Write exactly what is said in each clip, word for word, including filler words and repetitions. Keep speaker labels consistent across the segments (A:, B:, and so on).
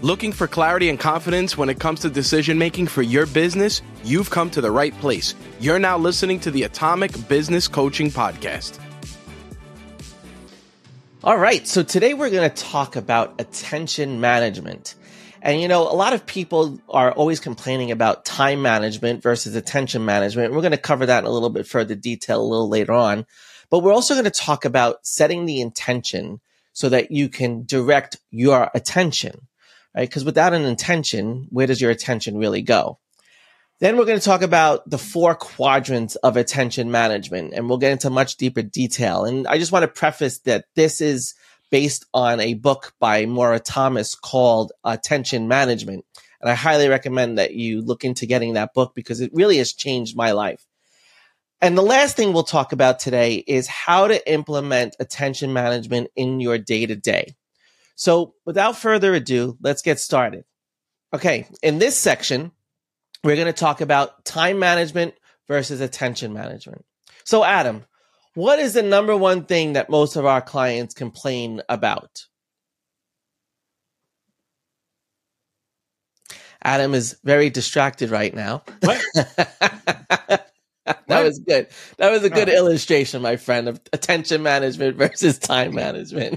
A: Looking for clarity and confidence when it comes to decision making for your business? You've come to the right place. You're now listening to the Atomic Business Coaching Podcast.
B: All right, so today we're going to talk about attention management. And you know, a lot of people are always complaining about time management versus attention management. We're going to cover that in a little bit further detail a little later on. But we're also going to talk about setting the intention so that you can direct your attention, right? Because without an intention, where does your attention really go? Then we're going to talk about the four quadrants of attention management, and we'll get into much deeper detail. And I just want to preface that this is based on a book by Maura Thomas called Attention Management. And I highly recommend that you look into getting that book because it really has changed my life. And the last thing we'll talk about today is how to implement attention management in your day-to-day. So without further ado, let's get started. Okay, in this section, we're going to talk about time management versus attention management. So Adam, what is the number one thing that most of our clients complain about? Adam is very distracted right now.
C: What?
B: That
C: What?
B: was good. That was a good
C: Oh.
B: illustration, my friend, of attention management versus time management.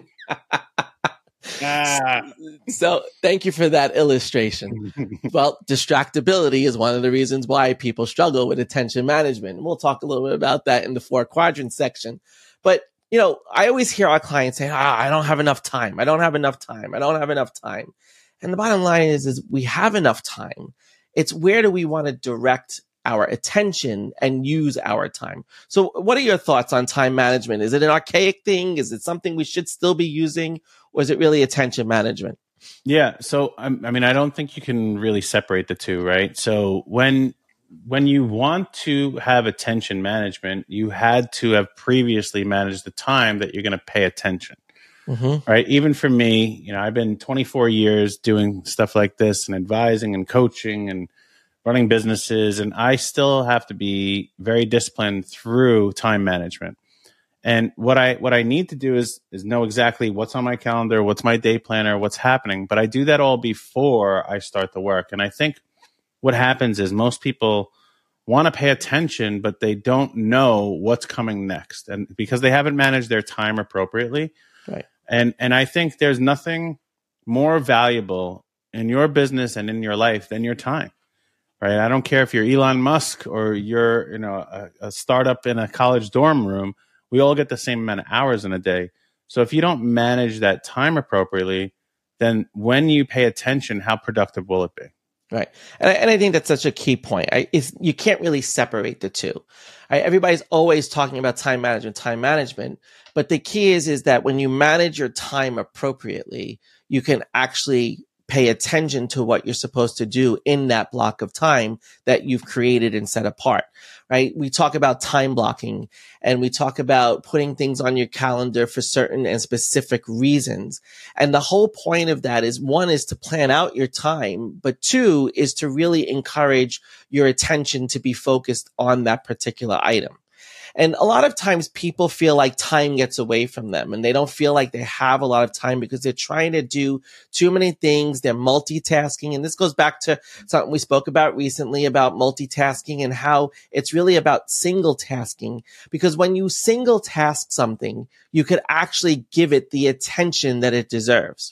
C: Ah.
B: So thank you for that illustration. Well, distractibility is one of the reasons why people struggle with attention management. And we'll talk a little bit about that in the four quadrants section. But, you know, I always hear our clients say, ah, I don't have enough time. I don't have enough time. I don't have enough time. And the bottom line is, is we have enough time. It's where do we want to direct our attention and use our time. So what are your thoughts on time management? Is it an archaic thing? Is it something we should still be using? Or is it really attention management?
C: Yeah. So, I, I mean, I don't think you can really separate the two, right? So when when you want to have attention management, you had to have previously managed the time that you're going to pay attention,
B: Mm-hmm.
C: right? Even for me, you know, I've been twenty-four years doing stuff like this and advising and coaching and running businesses, and I still have to be very disciplined through time management. And what I what I need to do is is know exactly what's on my calendar, what's my day planner, what's happening. But I do that all before I start the work. And I think what happens is most people want to pay attention, but they don't know what's coming next, and because they haven't managed their time appropriately.
B: Right.
C: And and I think there's nothing more valuable in your business and in your life than your time. Right. I don't care if you're Elon Musk or you're, you know, a, a startup in a college dorm room. We all get the same amount of hours in a day. So if you don't manage that time appropriately, then when you pay attention, how productive will it be?
B: Right. And I, and I think that's such a key point. I, it's, you can't really separate the two. Right? Everybody's always talking about time management, time management. But the key is, is that when you manage your time appropriately, you can actually pay attention to what you're supposed to do in that block of time that you've created and set apart, right? We talk about time blocking and we talk about putting things on your calendar for certain and specific reasons. And the whole point of that is, one is to plan out your time, but two is to really encourage your attention to be focused on that particular item. And a lot of times people feel like time gets away from them and they don't feel like they have a lot of time because they're trying to do too many things. They're multitasking. And this goes back to something we spoke about recently about multitasking and how it's really about single tasking. Because when you single task something, you could actually give it the attention that it deserves.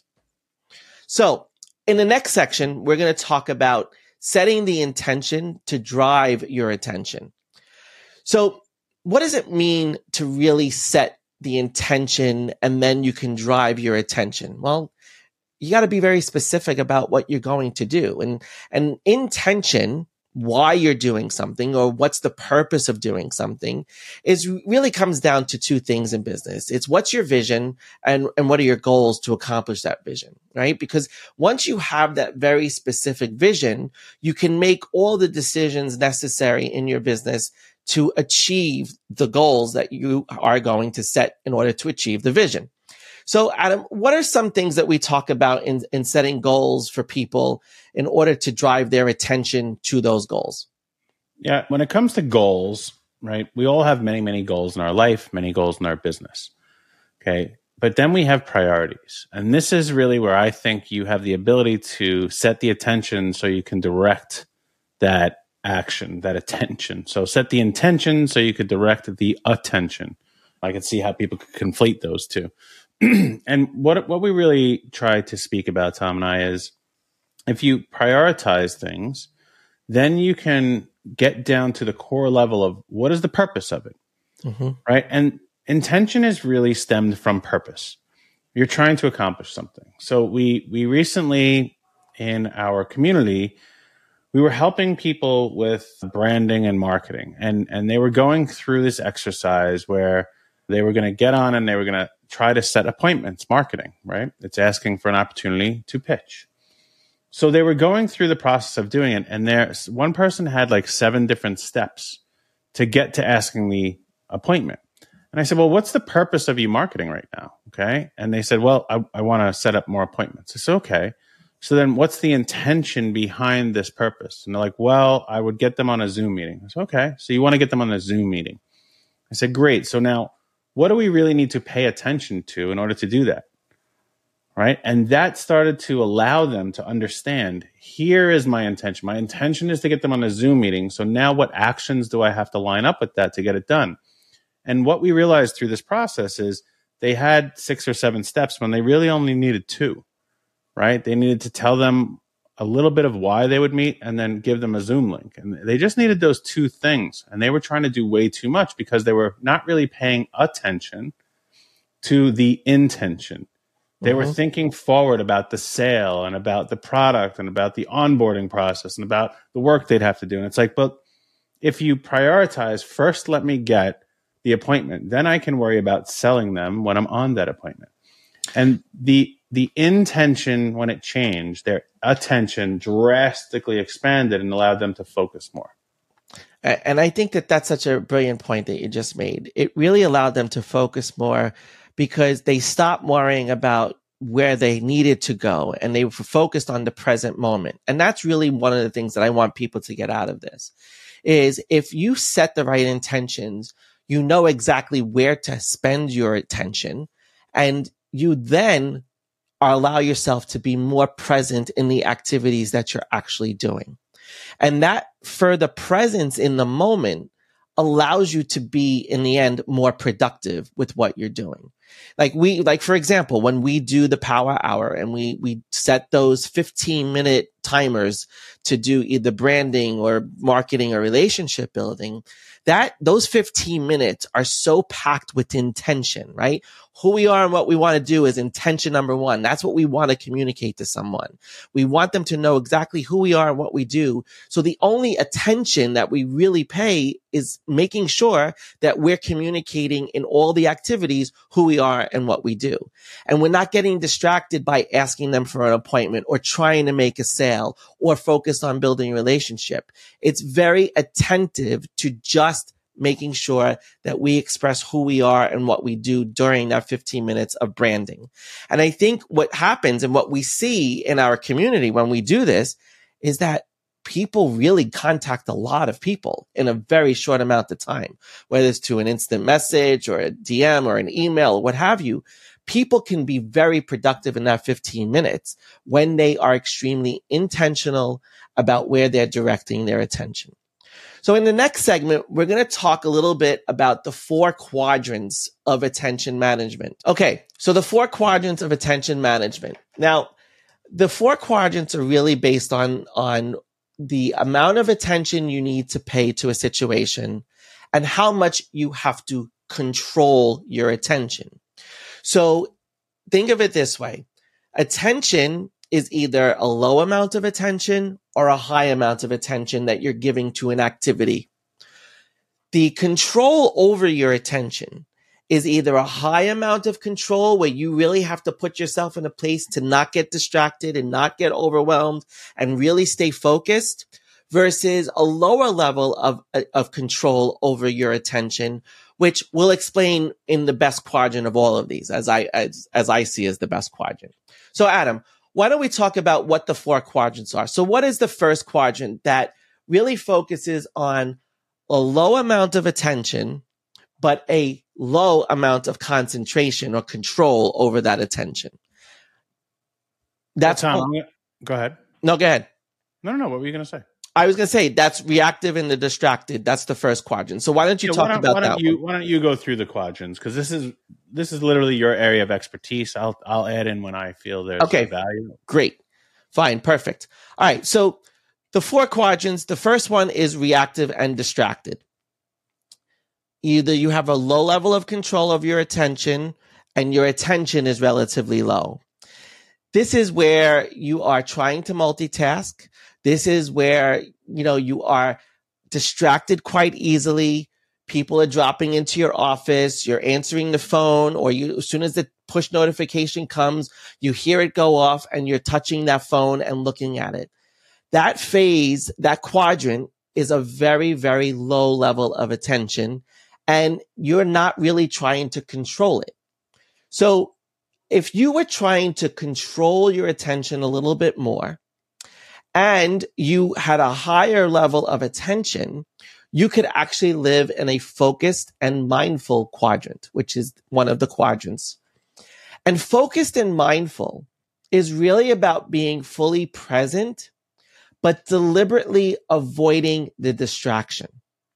B: So in the next section, we're going to talk about setting the intention to drive your attention. So what does it mean to really set the intention and then you can drive your attention? Well, you got to be very specific about what you're going to do. And, and intention, why you're doing something or what's the purpose of doing something is really comes down to two things in business. It's what's your vision and, and what are your goals to accomplish that vision, right? Because once you have that very specific vision, you can make all the decisions necessary in your business to achieve the goals that you are going to set in order to achieve the vision. So, Adam, what are some things that we talk about in, in setting goals for people in order to drive their attention to those goals?
C: Yeah, when it comes to goals, right, we all have many, many goals in our life, many goals in our business. Okay. But then we have priorities. And this is really where I think you have the ability to set the attention so you can direct that action, that attention. So set the intention so you could direct the attention. I could see how people could conflate those two. And what what we really try to speak about, Tom and I, is if you prioritize things, then you can get down to the core level of what is the purpose of it, mm-hmm. right? And intention is really stemmed from purpose. You're trying to accomplish something. So we we recently in our community, we were helping people with branding and marketing, and and they were going through this exercise where they were going to get on and they were going to try to set appointments, marketing, right? It's asking for an opportunity to pitch. So they were going through the process of doing it, and there one person had like seven different steps to get to asking the appointment. And I said, well, what's the purpose of you marketing right now? Okay. And they said, well, I, I want to set up more appointments. I said, okay. So then what's the intention behind this purpose? And they're like, well, I would get them on a Zoom meeting. I said, okay. So you want to get them on a Zoom meeting. I said, great. So now what do we really need to pay attention to in order to do that? Right. And that started to allow them to understand, here is my intention. My intention is to get them on a Zoom meeting. So now what actions do I have to line up with that to get it done? And what we realized through this process is they had six or seven steps when they really only needed two, right? They needed to tell them a little bit of why they would meet and then give them a Zoom link. And they just needed those two things. And they were trying to do way too much because they were not really paying attention to the intention. They mm-hmm. were thinking forward about the sale and about the product and about the onboarding process and about the work they'd have to do. And it's like, but if you prioritize, first let me get the appointment, then I can worry about selling them when I'm on that appointment. And the the intention, when it changed, their attention drastically expanded and allowed them to focus more.
B: And I think that that's such a brilliant point that you just made. It really allowed them to focus more because they stopped worrying about where they needed to go and they were focused on the present moment. And that's really one of the things that I want people to get out of this is if you set the right intentions, you know exactly where to spend your attention, and you then allow yourself to be more present in the activities that you're actually doing. And that further presence in the moment allows you to be, in the end, more productive with what you're doing. Like we, like, for example, when we do the power hour and we, we set those fifteen minute timers to do either branding or marketing or relationship building, that those fifteen minutes are so packed with intention, right? Who we are and what we want to do is intention number one. That's what we want to communicate to someone. We want them to know exactly who we are and what we do. So the only attention that we really pay is making sure that we're communicating in all the activities who we are and what we do. And we're not getting distracted by asking them for an appointment or trying to make a sale or focused on building a relationship. It's very attentive to just making sure that we express who we are and what we do during that fifteen minutes of branding. And I think what happens and what we see in our community when we do this is that people really contact a lot of people in a very short amount of time, whether it's to an instant message or a D M or an email or what have you. People can be very productive in that fifteen minutes when they are extremely intentional about where they're directing their attention. So in the next segment, we're going to talk a little bit about the four quadrants of attention management. Okay, so the four quadrants of attention management. Now, the four quadrants are really based on, on the amount of attention you need to pay to a situation and how much you have to control your attention. So think of it this way. Attention is either a low amount of attention or a high amount of attention that you're giving to an activity. The control over your attention is either a high amount of control where you really have to put yourself in a place to not get distracted and not get overwhelmed and really stay focused, versus a lower level of, of control over your attention, which we'll explain in the best quadrant of all of these, as I, as, as I see as the best quadrant. So Adam, why don't we talk about what the four quadrants are? So what is the first quadrant that really focuses on a low amount of attention but a low amount of concentration or control over that attention. That's
C: Tom, gonna, go ahead.
B: No, go ahead.
C: No, no, no. What were you going to say?
B: I was going to say that's reactive and the distracted. That's the first quadrant. So why don't you yeah, talk
C: why don't,
B: about
C: why don't
B: that
C: you,
B: one?
C: Why don't you go through the quadrants? Because this is this is literally your area of expertise. I'll I'll add in when I feel there's
B: okay.
C: value.
B: Great. Fine. Perfect. All right. So the four quadrants, the first one is reactive and distracted. Either you have a low level of control of your attention and your attention is relatively low. This is where you are trying to multitask. This is where, you know, you are distracted quite easily. People are dropping into your office. You're answering the phone, or you, as soon as the push notification comes, you hear it go off and you're touching that phone and looking at it. That phase, that quadrant is a very, very low level of attention, and you're not really trying to control it. So if you were trying to control your attention a little bit more, and you had a higher level of attention, you could actually live in a focused and mindful quadrant, which is one of the quadrants. And focused and mindful is really about being fully present, but deliberately avoiding the distraction.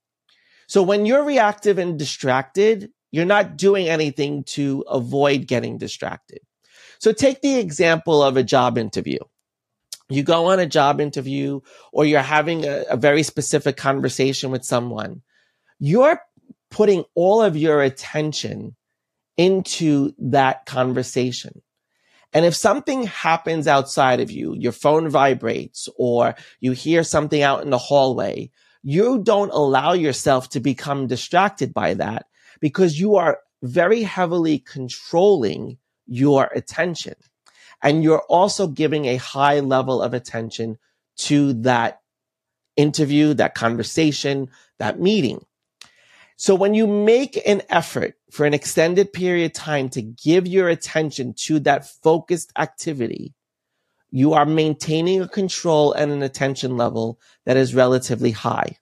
B: So when you're reactive and distracted, you're not doing anything to avoid getting distracted. So take the example of a job interview. You go on a job interview, or you're having a, a very specific conversation with someone. You're putting all of your attention into that conversation. And if something happens outside of you, your phone vibrates, or you hear something out in the hallway, you don't allow yourself to become distracted by that, because you are very heavily controlling your attention. And you're also giving a high level of attention to that interview, that conversation, that meeting. So when you make an effort for an extended period of time to give your attention to that focused activity, you are maintaining a control and an attention level that is relatively high.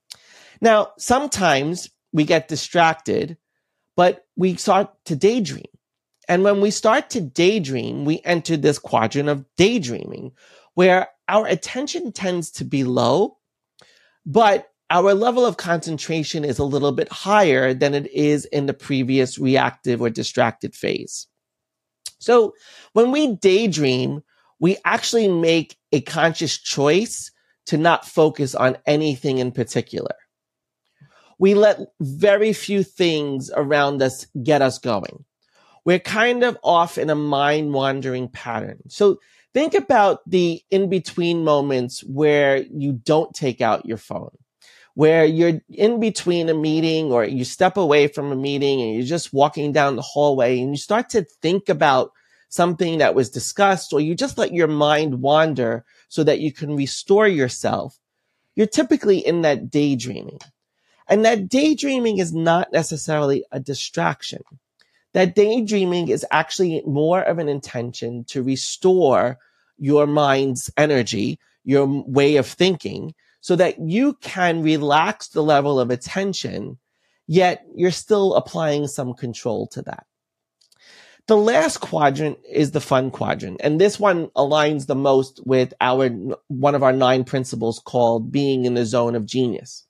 B: Now, sometimes we get distracted, but we start to daydream. And when we start to daydream, we enter this quadrant of daydreaming, where our attention tends to be low, but our level of concentration is a little bit higher than it is in the previous reactive or distracted phase. So when we daydream, we actually make a conscious choice to not focus on anything in particular. We let very few things around us get us going. We're kind of off in a mind-wandering pattern. So think about the in-between moments where you don't take out your phone, where you're in between a meeting, or you step away from a meeting and you're just walking down the hallway and you start to think about something that was discussed, or you just let your mind wander so that you can restore yourself. You're typically in that daydreaming. And that daydreaming is not necessarily a distraction. That daydreaming is actually more of an intention to restore your mind's energy, your way of thinking, so that you can relax the level of attention, yet you're still applying some control to that. The last quadrant is the fun quadrant, and this one aligns the most with our one of our nine principles called being in the zone of genius.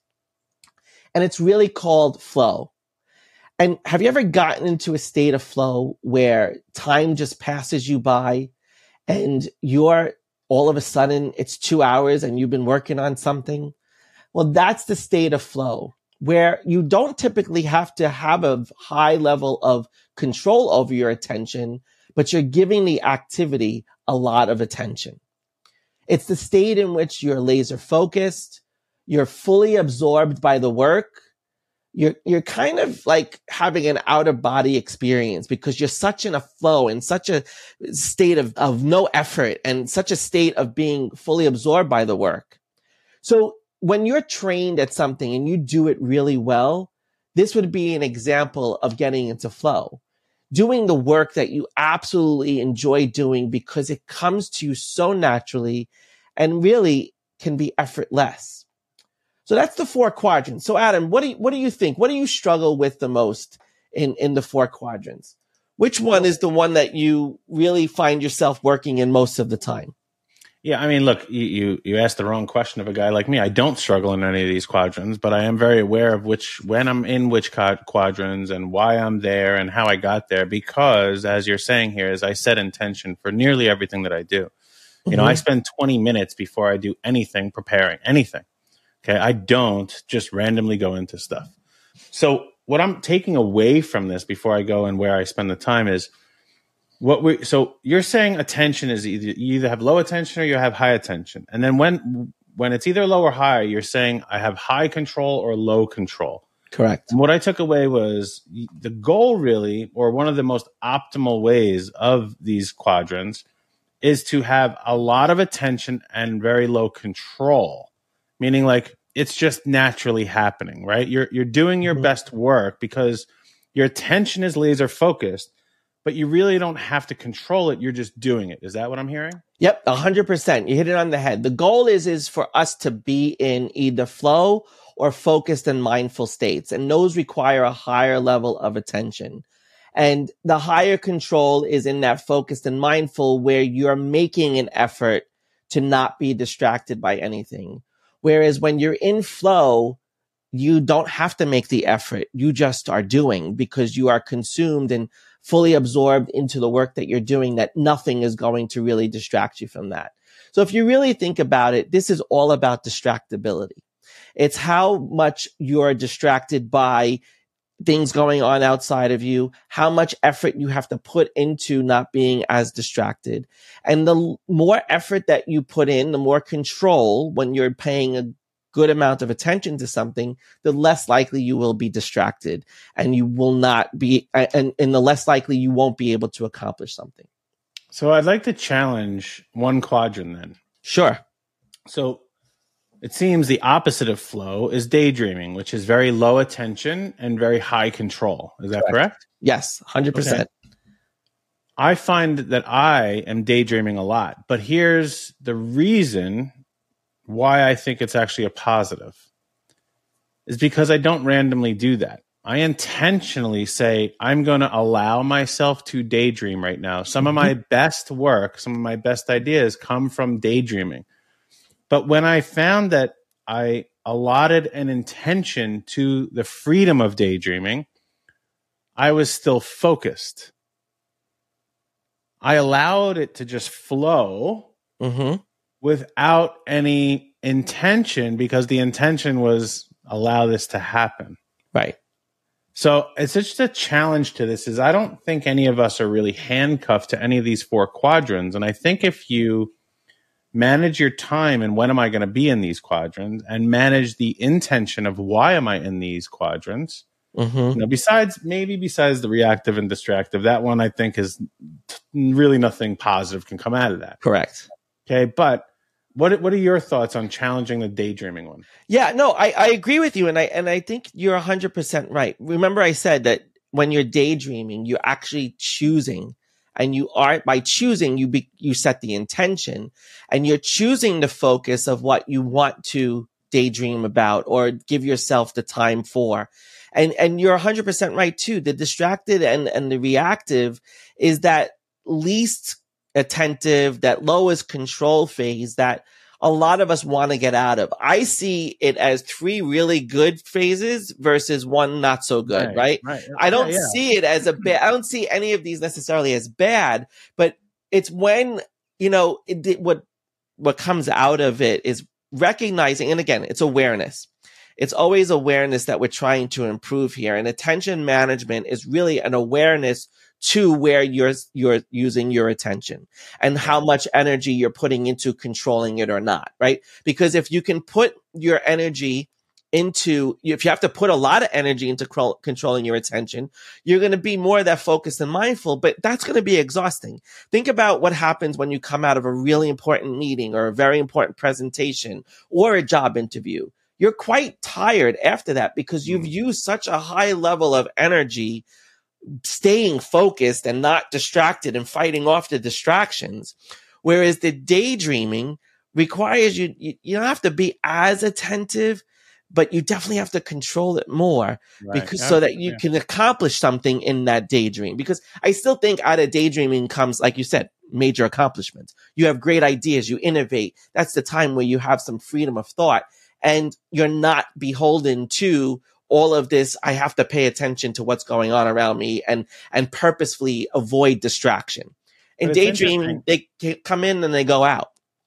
B: And it's really called flow. And have you ever gotten into a state of flow where time just passes you by and you're all of a sudden it's two hours and you've been working on something? Well, that's the state of flow, where you don't typically have to have a high level of control over your attention, but you're giving the activity a lot of attention. It's the state in which you're laser focused, you're fully absorbed by the work. You're, you're kind of like having an out of body experience because you're such in a flow and such a state of, of no effort and such a state of being fully absorbed by the work. So when you're trained at something and you do it really well, this would be an example of getting into flow. Doing the work that you absolutely enjoy doing because it comes to you so naturally and really can be effortless. So that's the four quadrants. So Adam, what do you, what do you think? What do you struggle with the most in, in the four quadrants? Which one is the one that you really find yourself working in most of the time?
C: Yeah, I mean, look, you, you you asked the wrong question of a guy like me. I don't struggle in any of these quadrants, but I am very aware of which, when I'm in which quadrants and why I'm there and how I got there. Because, as you're saying here, is I set intention for nearly everything that I do. You mm-hmm. know, I spend twenty minutes before I do anything preparing anything. Okay, I don't just randomly go into stuff. So what I'm taking away from this before I go and where I spend the time is what we. So you're saying attention is either you either have low attention or you have high attention, and then when when it's either low or high, you're saying I have high control or low control.
B: Correct.
C: And what I took away was the goal, really, or one of the most optimal ways of these quadrants is to have a lot of attention and very low control. Meaning like it's just naturally happening, right? You're you're doing your mm-hmm. best work because your attention is laser focused, but you really don't have to control it. You're just doing it. Is that what I'm hearing?
B: Yep, one hundred percent. You hit it on the head. The goal is is for us to be in either flow or focused and mindful states, and those require a higher level of attention. And the higher control is in that focused and mindful where you're making an effort to not be distracted by anything. Whereas when you're in flow, you don't have to make the effort. You just are doing because you are consumed and fully absorbed into the work that you're doing, that nothing is going to really distract you from that. So if you really think about it, this is all about distractibility. It's how much you're distracted by things going on outside of you, how much effort you have to put into not being as distracted. And the more effort that you put in, the more control when you're paying a good amount of attention to something, the less likely you will be distracted and you will not be, and, and the less likely you won't be able to accomplish something.
C: So I'd like to challenge one quadrant then.
B: Sure.
C: So it seems the opposite of flow is daydreaming, which is very low attention and very high control. Is that correct? correct?
B: Yes, one hundred percent.
C: Okay. I find that I am daydreaming a lot, but here's the reason why I think it's actually a positive is because I don't randomly do that. I intentionally say, I'm going to allow myself to daydream right now. Some mm-hmm. of my best work, some of my best ideas come from daydreaming. But when I found that I allotted an intention to the freedom of daydreaming, I was still focused. I allowed it to just flow mm-hmm. without any intention because the intention was allow this to happen.
B: Right.
C: So it's just a challenge to this is I don't think any of us are really handcuffed to any of these four quadrants. And I think if you manage your time and when am I going to be in these quadrants and manage the intention of why am I in these quadrants, mm-hmm. you know, besides maybe besides the reactive and distractive, that one I think is t- really nothing positive can come out of that.
B: Correct.
C: Okay. But what, what are your thoughts on challenging the daydreaming one?
B: Yeah, no, I, I agree with you. And I, and I think you're one hundred percent right. Remember I said that when you're daydreaming, you're actually choosing. And you are, by choosing, you be, you set the intention and you're choosing the focus of what you want to daydream about or give yourself the time for. And, and you're one hundred percent right too. The distracted and, and the reactive is that least attentive, that lowest control phase that a lot of us want to get out of. I see it as three really good phases versus one not so good, right? right?
C: right.
B: I don't
C: yeah, yeah.
B: see it as a bad, I don't see any of these necessarily as bad, but it's when, you know, it, what, what comes out of it is recognizing, and again, it's awareness. It's always awareness that we're trying to improve here. And attention management is really an awareness to where you're you're using your attention and how much energy you're putting into controlling it or not, right? Because if you can put your energy into, if you have to put a lot of energy into cro- controlling your attention, you're going to be more of that focused and mindful, but that's going to be exhausting. Think about what happens when you come out of a really important meeting or a very important presentation or a job interview. You're quite tired after that because you've used such a high level of energy staying focused and not distracted and fighting off the distractions. Whereas the daydreaming requires you, you, you don't have to be as attentive, but you definitely have to control it more
C: Right.
B: because
C: Yeah,
B: so that you
C: yeah.
B: can accomplish something in that daydream. Because I still think out of daydreaming comes, like you said, major accomplishments. You have great ideas, you innovate. That's the time where you have some freedom of thought and you're not beholden to all of this. I have to pay attention to what's going on around me and, and purposefully avoid distraction. In
C: But it's
B: daydreaming, they ca- come in and they go out.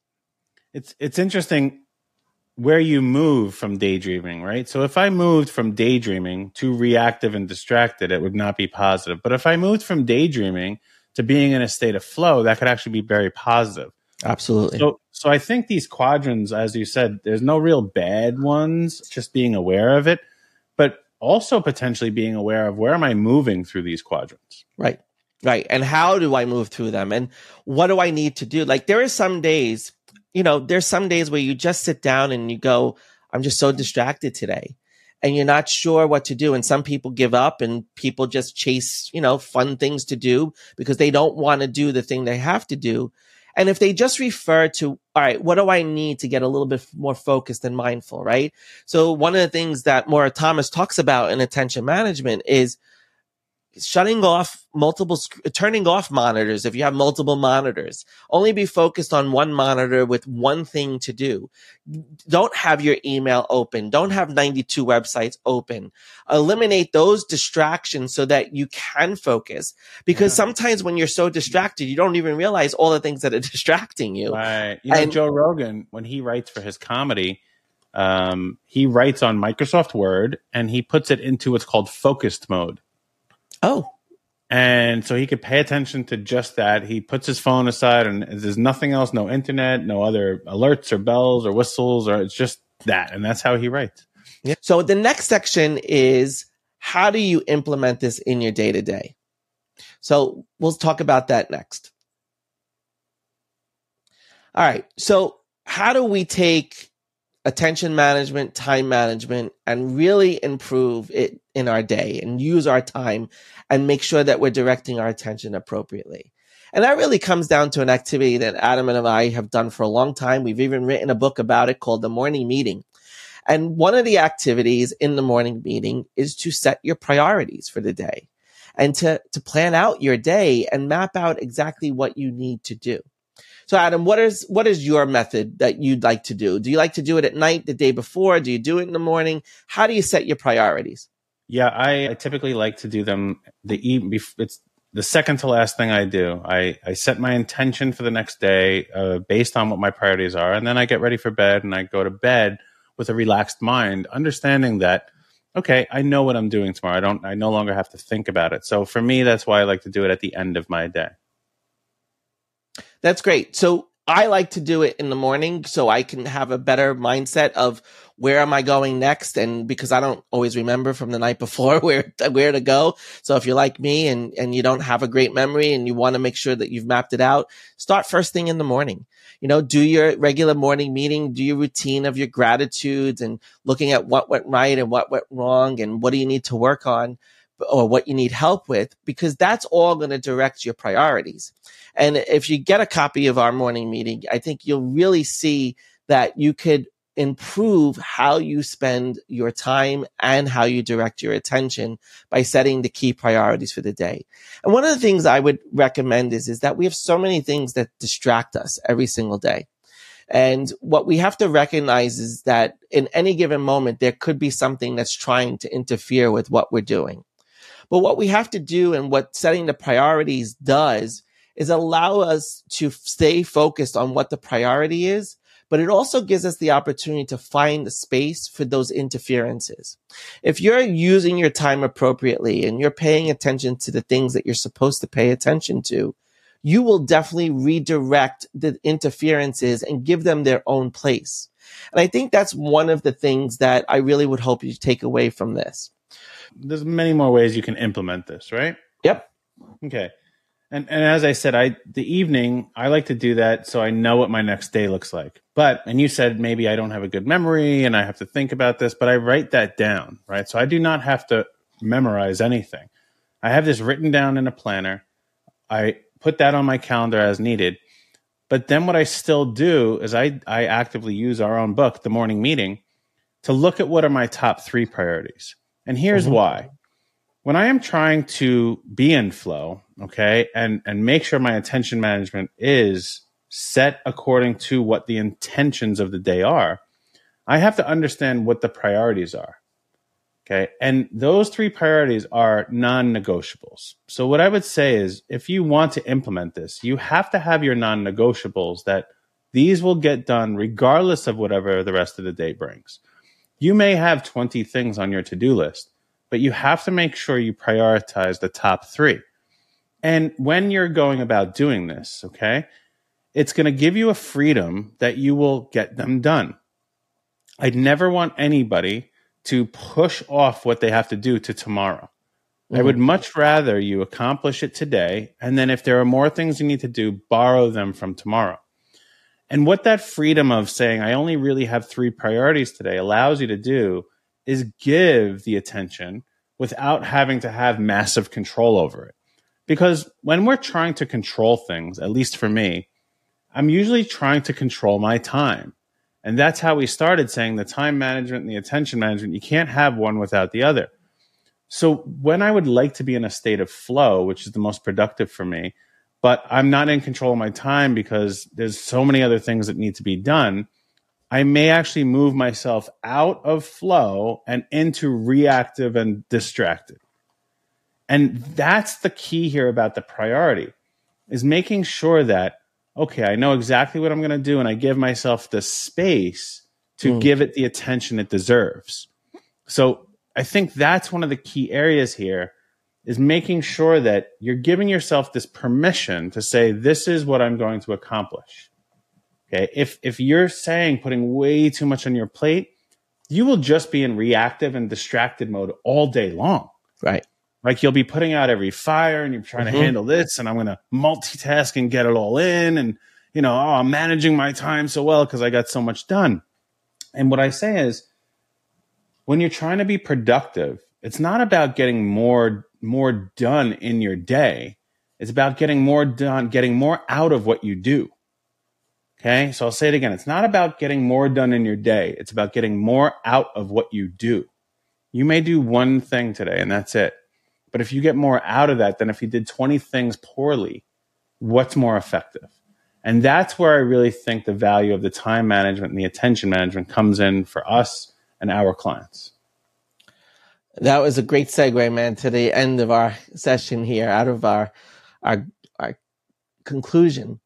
C: It's it's interesting where you move from daydreaming, right? So if I moved from daydreaming to reactive and distracted, it would not be positive. But if I moved from daydreaming to being in a state of flow, that could actually be very positive.
B: Absolutely.
C: So so I think these quadrants, as you said, there's no real bad ones, just being aware of it, but also potentially being aware of where am I moving through these quadrants.
B: Right. Right. And how do I move through them? And what do I need to do? Like there are some days, you know, there's some days where you just sit down and you go, I'm just so distracted today. And you're not sure what to do. And some people give up and people just chase, you know, fun things to do because they don't want to do the thing they have to do. And if they just refer to, all right, what do I need to get a little bit more focused and mindful, right? So one of the things that Maura Thomas talks about in attention management is shutting off multiple, turning off monitors. If you have multiple monitors, only be focused on one monitor with one thing to do. Don't have your email open. Don't have ninety-two websites open. Eliminate those distractions so that you can focus. Because yeah. sometimes when you're so distracted, you don't even realize all the things that are distracting you.
C: Right. You know, and Joe Rogan, when he writes for his comedy, um, he writes on Microsoft Word and he puts it into what's called focused mode.
B: Oh.
C: And so he could pay attention to just that. He puts his phone aside and there's nothing else, no internet, no other alerts or bells or whistles, or it's just that. And that's how he writes.
B: Yeah. So the next section is how do you implement this in your day to day? So we'll talk about that next. All right. So how do we take attention management, time management, and really improve it in our day and use our time and make sure that we're directing our attention appropriately? And that really comes down to an activity that Adam and I have done for a long time. We've even written a book about it called The Morning Meeting. And one of the activities in the morning meeting is to set your priorities for the day and to, to plan out your day and map out exactly what you need to do. So Adam, what is, what is your method that you'd like to do? Do you like to do it at night, the day before? Do you do it in the morning? How do you set your priorities?
C: Yeah, I, I typically like to do them the evening. It's the second to last thing I do. I, I set my intention for the next day uh, based on what my priorities are. And then I get ready for bed and I go to bed with a relaxed mind, understanding that, okay, I know what I'm doing tomorrow. I don't, I no longer have to think about it. So for me, that's why I like to do it at the end of my day.
B: That's great. So I like to do it in the morning so I can have a better mindset of where am I going next? And because I don't always remember from the night before where, where to go. So if you're like me and, and you don't have a great memory and you want to make sure that you've mapped it out, start first thing in the morning. You know, do your regular morning meeting, do your routine of your gratitudes and looking at what went right and what went wrong and what do you need to work on or what you need help with, because that's all going to direct your priorities. And if you get a copy of our morning meeting, I think you'll really see that you could improve how you spend your time and how you direct your attention by setting the key priorities for the day. And one of the things I would recommend is, is that we have so many things that distract us every single day. And what we have to recognize is that in any given moment, there could be something that's trying to interfere with what we're doing. But what we have to do and what setting the priorities does is allow us to stay focused on what the priority is, but it also gives us the opportunity to find the space for those interferences. If you're using your time appropriately and you're paying attention to the things that you're supposed to pay attention to, you will definitely redirect the interferences and give them their own place. And I think that's one of the things that I really would hope you take away from this.
C: There's many more ways you can implement this, right?
B: Yep.
C: Okay. And and as I said, I the evening, I like to do that so I know what my next day looks like. But, and you said maybe I don't have a good memory and I have to think about this, but I write that down, right? So I do not have to memorize anything. I have this written down in a planner. I put that on my calendar as needed. But then what I still do is I, I actively use our own book, The Morning Meeting, to look at what are my top three priorities. And here's mm-hmm. why. When I am trying to be in flow, okay, and, and make sure my attention management is set according to what the intentions of the day are, I have to understand what the priorities are. Okay. And those three priorities are non-negotiables. So what I would say is, if you want to implement this, you have to have your non-negotiables that these will get done regardless of whatever the rest of the day brings. You may have twenty things on your to-do list, but you have to make sure you prioritize the top three. And when you're going about doing this, okay, it's going to give you a freedom that you will get them done. I'd never want anybody to push off what they have to do to tomorrow. Mm-hmm. I would much rather you accomplish it today, and then if there are more things you need to do, borrow them from tomorrow. And what that freedom of saying, I only really have three priorities today, allows you to do is give the attention without having to have massive control over it. Because when we're trying to control things, at least for me, I'm usually trying to control my time. And that's how we started saying the time management and the attention management, you can't have one without the other. So when I would like to be in a state of flow, which is the most productive for me, but I'm not in control of my time because there's so many other things that need to be done, I may actually move myself out of flow and into reactive and distracted. And that's the key here about the priority, is making sure that, okay, I know exactly what I'm going to do, and I give myself the space to mm. give it the attention it deserves. So I think that's one of the key areas here, is making sure that you're giving yourself this permission to say, this is what I'm going to accomplish. Okay. If, if you're saying putting way too much on your plate, you will just be in reactive and distracted mode all day long.
B: Right.
C: Like you'll be putting out every fire and you're trying mm-hmm. to handle this, and I'm going to multitask and get it all in. And, you know, oh, I'm managing my time so well because I got so much done. And what I say is, when you're trying to be productive, it's not about getting more, more done in your day. It's about getting more done, getting more out of what you do. Okay. So I'll say it again. It's not about getting more done in your day. It's about getting more out of what you do. You may do one thing today and that's it. But if you get more out of that than if you did twenty things poorly, what's more effective? And that's where I really think the value of the time management and the attention management comes in for us and our clients.
B: That was a great segue, man, to the end of our session here, out of our, our, our conclusion.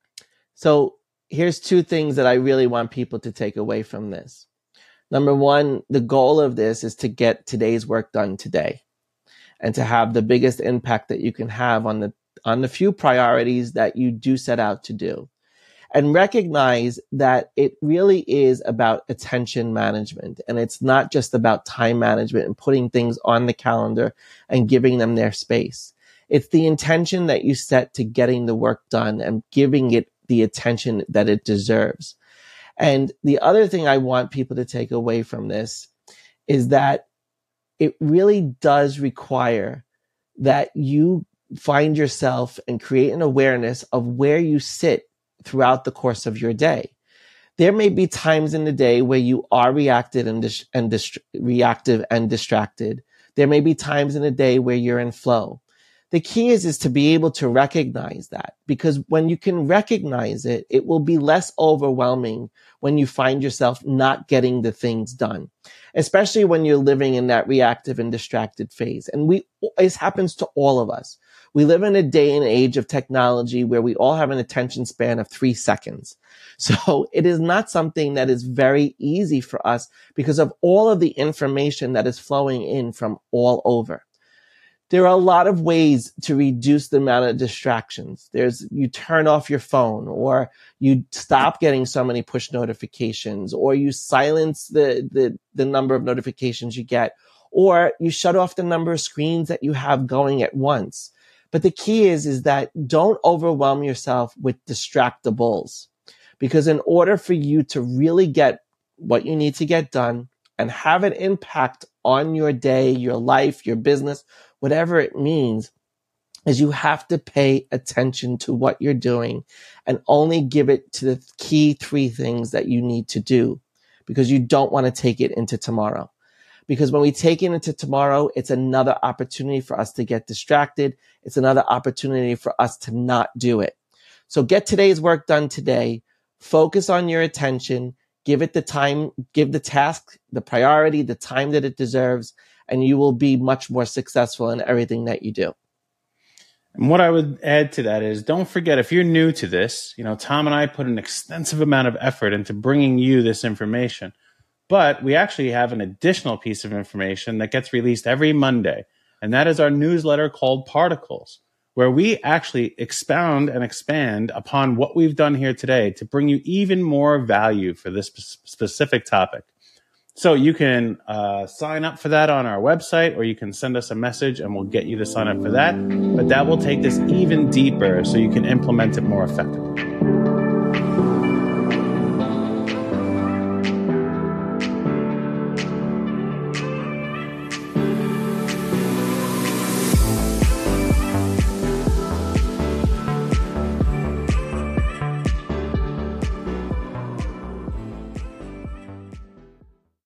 B: So here's two things that I really want people to take away from this. Number one, the goal of this is to get today's work done today, and to have the biggest impact that you can have on the, on the few priorities that you do set out to do. And recognize that it really is about attention management. And it's not just about time management and putting things on the calendar and giving them their space. It's the intention that you set to getting the work done and giving it the attention that it deserves. And the other thing I want people to take away from this is that it really does require that you find yourself and create an awareness of where you sit throughout the course of your day. There may be times in the day where you are reactive and, dis- and dist- reactive and distracted. There may be times in the day where you're in flow. The key is, is to be able to recognize that, because when you can recognize it, it will be less overwhelming when you find yourself not getting the things done, especially when you're living in that reactive and distracted phase. And we, it happens to all of us. We live in a day and age of technology where we all have an attention span of three seconds. So it is not something that is very easy for us because of all of the information that is flowing in from all over. There are a lot of ways to reduce the amount of distractions. There's, you turn off your phone, or you stop getting so many push notifications, or you silence the, the, the number of notifications you get, or you shut off the number of screens that you have going at once. But the key is, is that don't overwhelm yourself with distractables, because in order for you to really get what you need to get done and have an impact on your day, your life, your business, whatever it means, is you have to pay attention to what you're doing and only give it to the key three things that you need to do. because you don't want to take it into tomorrow. Because when we take it into tomorrow, it's another opportunity for us to get distracted. It's another opportunity for us to not do it. So get today's work done today. Focus on your attention. Give it the time, give the task the priority, the time that it deserves, and you will be much more successful in everything that you do.
C: And what I would add to that is, don't forget, if you're new to this, you know, Tom and I put an extensive amount of effort into bringing you this information. But we actually have an additional piece of information that gets released every Monday, and that is our newsletter called Particles, where we actually expound and expand upon what we've done here today to bring you even more value for this specific topic. So you can uh, sign up for that on our website, or you can send us a message and we'll get you to sign up for that. But that will take this even deeper so you can implement it more effectively.